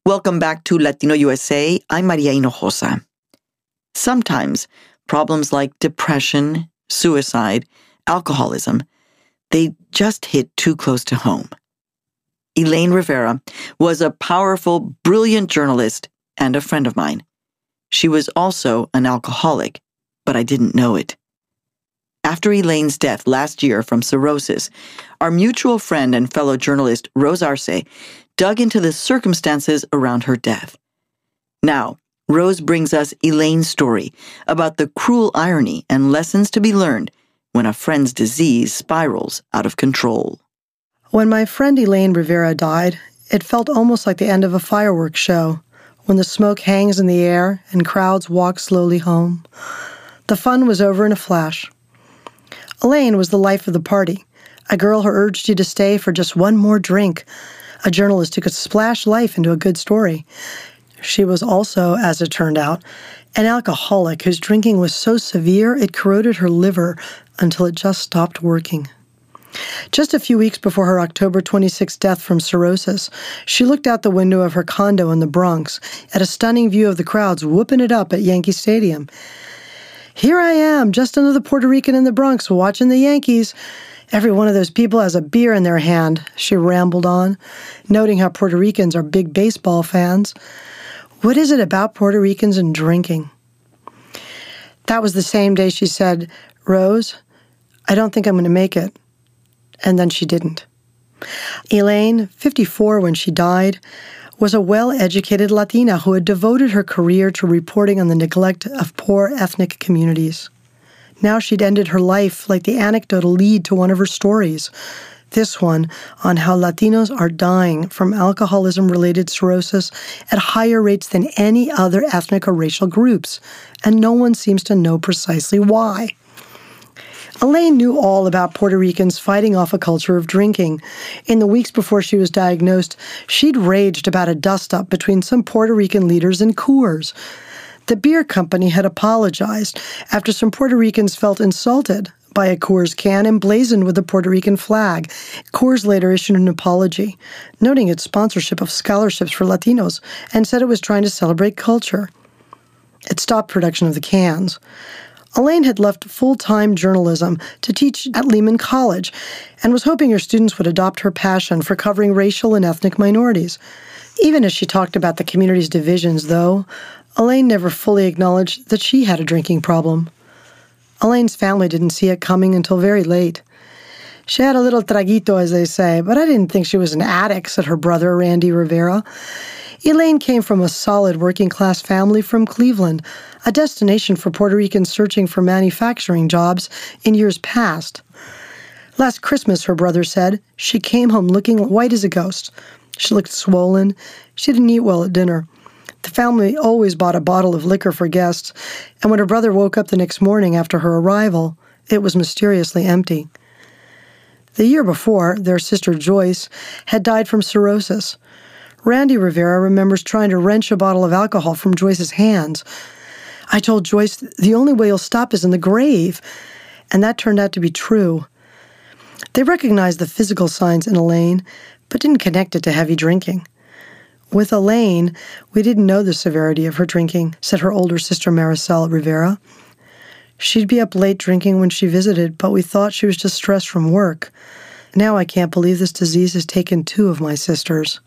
Welcome back to Latino USA. I'm Maria Hinojosa. Sometimes problems like depression, suicide, alcoholism, they just hit too close to home. Elaine Rivera was a powerful, brilliant journalist and a friend of mine. She was also an alcoholic, but I didn't know it. After Elaine's death last year from cirrhosis, our mutual friend and fellow journalist Rose Arce dug into the circumstances around her death. Now, Rose brings us Elaine's story about the cruel irony and lessons to be learned when a friend's disease spirals out of control. When my friend Elaine Rivera died, it felt almost like the end of a fireworks show, when the smoke hangs in the air and crowds walk slowly home. The fun was over in a flash. Elaine was the life of the party, a girl who urged you to stay for just one more drink, a journalist who could splash life into a good story. She was also, as it turned out, an alcoholic whose drinking was so severe it corroded her liver until it just stopped working. Just a few weeks before her October 26th death from cirrhosis, she looked out the window of her condo in the Bronx at a stunning view of the crowds whooping it up at Yankee Stadium. "Here I am, just another Puerto Rican in the Bronx, watching the Yankees. Every one of those people has a beer in their hand," she rambled on, noting how Puerto Ricans are big baseball fans. "What is it about Puerto Ricans and drinking?" That was the same day she said, "Rose, I don't think I'm going to make it." And then she didn't. Elaine, 54 when she died, was a well-educated Latina who had devoted her career to reporting on the neglect of poor ethnic communities. Now she'd ended her life like the anecdotal lead to one of her stories, this one on how Latinos are dying from alcoholism-related cirrhosis at higher rates than any other ethnic or racial groups, and no one seems to know precisely why. Elaine knew all about Puerto Ricans fighting off a culture of drinking. In the weeks before she was diagnosed, she'd raged about a dust-up between some Puerto Rican leaders and Coors. The beer company had apologized after some Puerto Ricans felt insulted by a Coors can emblazoned with the Puerto Rican flag. Coors later issued an apology, noting its sponsorship of scholarships for Latinos, and said it was trying to celebrate culture. It stopped production of the cans. Elaine had left full-time journalism to teach at Lehman College and was hoping her students would adopt her passion for covering racial and ethnic minorities. Even as she talked about the community's divisions, though, Elaine never fully acknowledged that she had a drinking problem. Elaine's family didn't see it coming until very late. "She had a little traguito, as they say, but I didn't think she was an addict," said her brother, Randy Rivera. Elaine came from a solid working-class family from Cleveland, a destination for Puerto Ricans searching for manufacturing jobs in years past. Last Christmas, her brother said, she came home looking white as a ghost. She looked swollen. She didn't eat well at dinner. The family always bought a bottle of liquor for guests, and when her brother woke up the next morning after her arrival, it was mysteriously empty. The year before, their sister Joyce had died from cirrhosis. Randy Rivera remembers trying to wrench a bottle of alcohol from Joyce's hands. "I told Joyce the only way you'll stop is in the grave," and that turned out to be true. They recognized the physical signs in Elaine, but didn't connect it to heavy drinking. "With Elaine, we didn't know the severity of her drinking," said her older sister Maricel Rivera. "She'd be up late drinking when she visited, but we thought she was just stressed from work. Now I can't believe this disease has taken 2 of my sisters."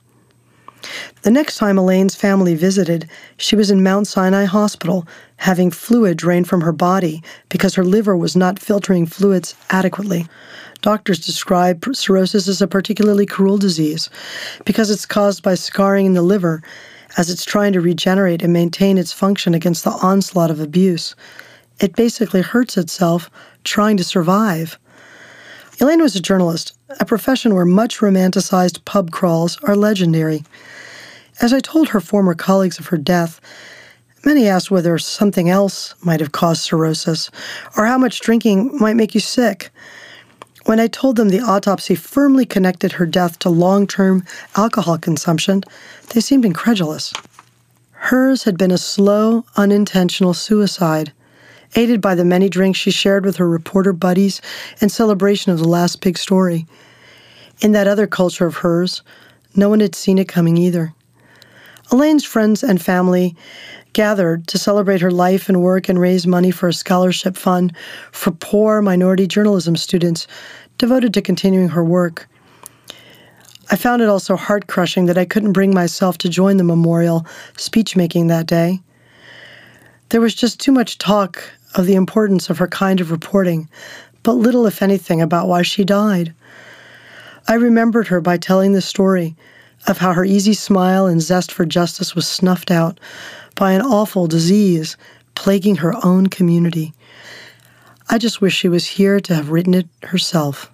The next time Elaine's family visited, she was in Mount Sinai Hospital, having fluid drained from her body because her liver was not filtering fluids adequately. Doctors describe cirrhosis as a particularly cruel disease because it's caused by scarring in the liver as it's trying to regenerate and maintain its function against the onslaught of abuse. It basically hurts itself trying to survive. Elaine was a journalist, a profession where much romanticized pub crawls are legendary. As I told her former colleagues of her death, many asked whether something else might have caused cirrhosis or how much drinking might make you sick. When I told them the autopsy firmly connected her death to long-term alcohol consumption, they seemed incredulous. Hers had been a slow, unintentional suicide, aided by the many drinks she shared with her reporter buddies in celebration of the last big story. In that other culture of hers, no one had seen it coming either. Elaine's friends and family gathered to celebrate her life and work and raise money for a scholarship fund for poor minority journalism students devoted to continuing her work. I found it also heart-crushing that I couldn't bring myself to join the memorial speech-making that day. There was just too much talk of the importance of her kind of reporting, but little, if anything, about why she died. I remembered her by telling the story of how her easy smile and zest for justice was snuffed out by an awful disease plaguing her own community. I just wish she was here to have written it herself.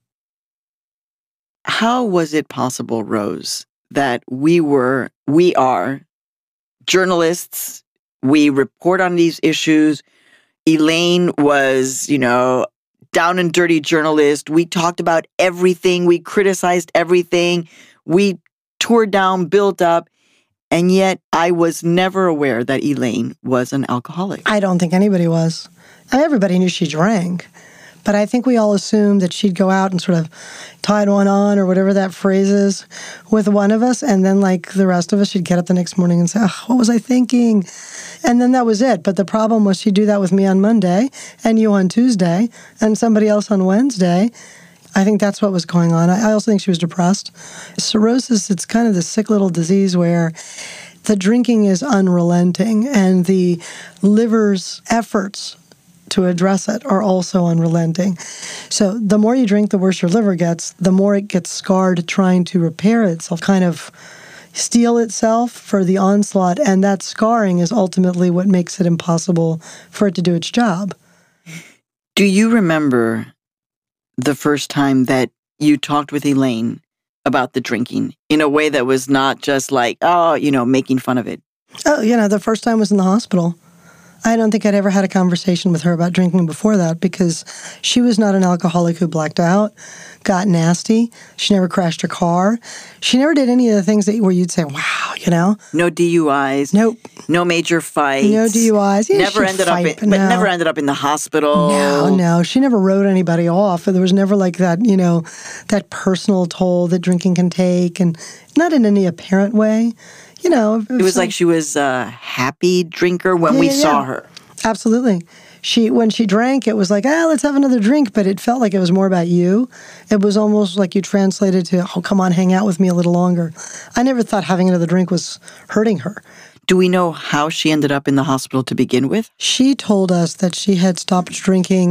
How was it possible, Rose, that we are journalists, we report on these issues? Elaine was, down and dirty journalist. We talked about everything. We criticized everything. We tore down, built up. And yet I was never aware that Elaine was an alcoholic. I don't think anybody was. Everybody knew she drank. But I think we all assumed that she'd go out and sort of tied one on or whatever that phrase is with one of us. And then like the rest of us, she'd get up the next morning and say, oh, what was I thinking? And then that was it. But the problem was she'd do that with me on Monday and you on Tuesday and somebody else on Wednesday. I think that's what was going on. I also think she was depressed. Cirrhosis, it's kind of this sick little disease where the drinking is unrelenting and the liver's efforts to address it are also unrelenting. So the more you drink, the worse your liver gets, the more it gets scarred trying to repair itself, kind of steel itself for the onslaught, and that scarring is ultimately what makes it impossible for it to do its job. Do you remember the first time that you talked with Elaine about the drinking in a way that was not just like, making fun of it? Oh, the first time was in the hospital. I don't think I'd ever had a conversation with her about drinking before that because she was not an alcoholic who blacked out, got nasty. She never crashed her car. She never did any of the things where you'd say, wow, No DUIs. Nope. No major fights. No DUIs. Yeah, never ended up in the hospital. No. She never wrote anybody off. There was never like that, that personal toll that drinking can take, and not in any apparent way. It was like she was a happy drinker when we saw her. Absolutely. When she drank, it was like, let's have another drink, but it felt like it was more about you. It was almost like you translated to, come on, hang out with me a little longer. I never thought having another drink was hurting her. Do we know how she ended up in the hospital to begin with? She told us that she had stopped drinking,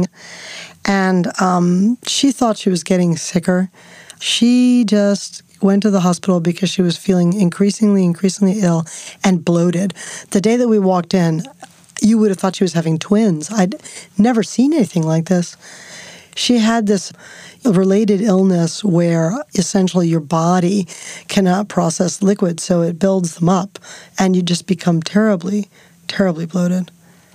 and she thought she was getting sicker. She just went to the hospital because she was feeling increasingly ill and bloated. The day that we walked in, you would have thought she was having twins. I'd never seen anything like this. She had this related illness where essentially your body cannot process liquids, so it builds them up, and you just become terribly, terribly bloated.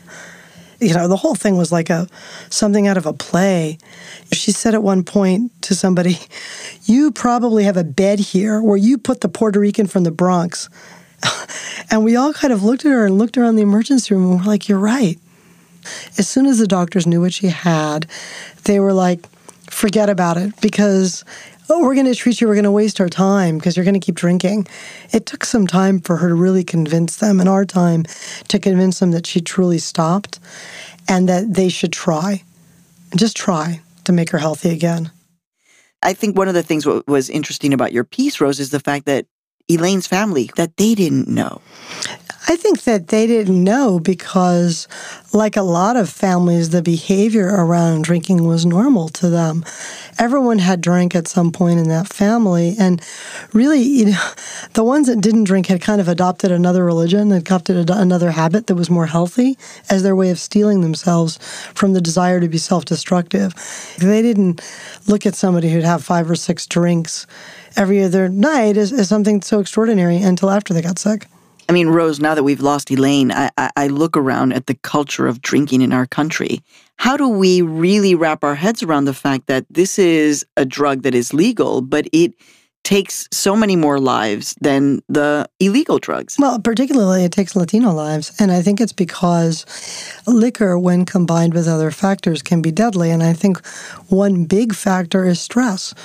The whole thing was like something out of a play. She said at one point to somebody, you probably have a bed here where you put the Puerto Rican from the Bronx. And we all kind of looked at her and looked around the emergency room and we're like, you're right. As soon as the doctors knew what she had, they were like, forget about it because, we're going to treat you, we're going to waste our time because you're going to keep drinking. It took some time for her to really convince them, and our time to convince them that she truly stopped and that they should just try to make her healthy again. I think one of the things what was interesting about your piece, Rose, is the fact that Elaine's family, that they didn't know. I think that they didn't know because, like a lot of families, the behavior around drinking was normal to them. Everyone had drank at some point in that family, and really, the ones that didn't drink had kind of adopted another religion, adopted another habit that was more healthy as their way of stealing themselves from the desire to be self-destructive. They didn't look at somebody who'd have 5 or 6 drinks every other night as something so extraordinary until after they got sick. I mean, Rose, now that we've lost Elaine, I look around at the culture of drinking in our country. How do we really wrap our heads around the fact that this is a drug that is legal, but it takes so many more lives than the illegal drugs? Well, particularly it takes Latino lives. And I think it's because liquor, when combined with other factors, can be deadly. And I think one big factor is stress.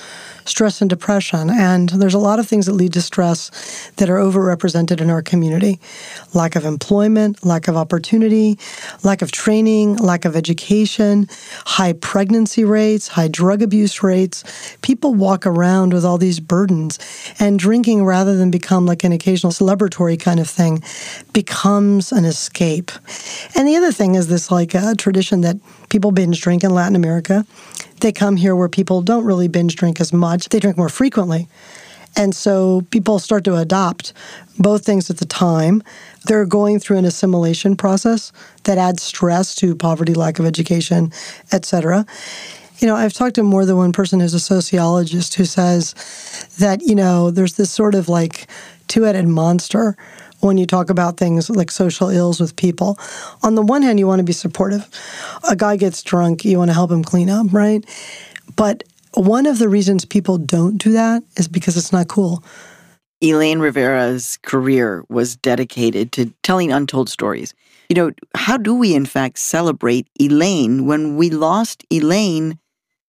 stress and depression. And there's a lot of things that lead to stress that are overrepresented in our community. Lack of employment, lack of opportunity, lack of training, lack of education, high pregnancy rates, high drug abuse rates. People walk around with all these burdens, and drinking, rather than become like an occasional celebratory kind of thing, becomes an escape. And the other thing is this like a tradition that people binge drink in Latin America. They come here where people don't really binge drink as much. They drink more frequently. And so people start to adopt both things at the time. They're going through an assimilation process that adds stress to poverty, lack of education, etc. I've talked to more than one person who's a sociologist who says that, there's this sort of like two-headed monster when you talk about things like social ills with people. On the one hand, you want to be supportive. A guy gets drunk, you want to help him clean up, right? But one of the reasons people don't do that is because it's not cool. Elaine Rivera's career was dedicated to telling untold stories. How do we in fact celebrate Elaine when we lost Elaine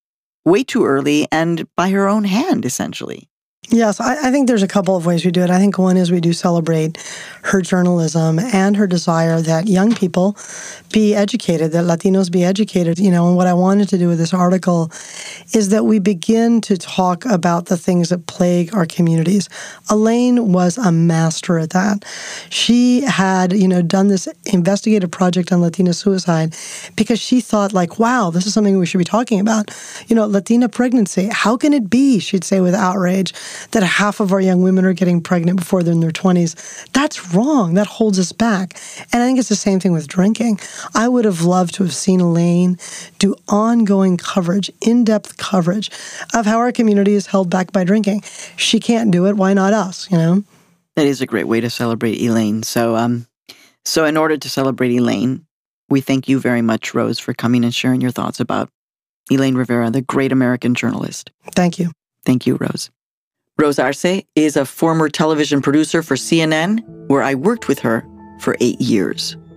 way too early and by her own hand, essentially? Yes, I think there's a couple of ways we do it. I think one is we do celebrate her journalism and her desire that young people be educated, that Latinos be educated. And what I wanted to do with this article is that we begin to talk about the things that plague our communities. Elaine was a master at that. She had, done this investigative project on Latina suicide because she thought like, wow, this is something we should be talking about. Latina pregnancy, how can it be, she'd say with outrage, that half of our young women are getting pregnant before they're in their 20s. That's wrong. That holds us back. And I think it's the same thing with drinking. I would have loved to have seen Elaine do ongoing coverage, in-depth coverage of how our community is held back by drinking. She can't do it. Why not us, That is a great way to celebrate Elaine. So in order to celebrate Elaine, we thank you very much, Rose, for coming and sharing your thoughts about Elaine Rivera, the great American journalist. Thank you. Thank you, Rose. Rose Arce is a former television producer for CNN, where I worked with her for 8 years.